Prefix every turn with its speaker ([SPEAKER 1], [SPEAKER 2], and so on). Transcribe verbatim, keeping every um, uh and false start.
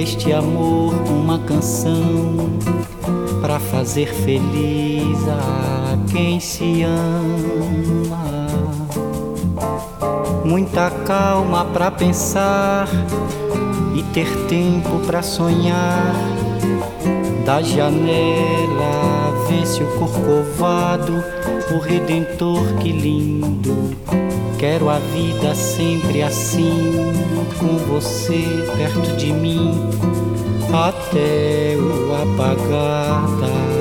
[SPEAKER 1] deste amor uma canção pra fazer feliz a quem se ama. Muita calma pra pensar e ter tempo pra sonhar. Da janela vê-se o corcovado, o Redentor, que lindo. Quero a vida sempre assim, com você perto de mim, até o apagar da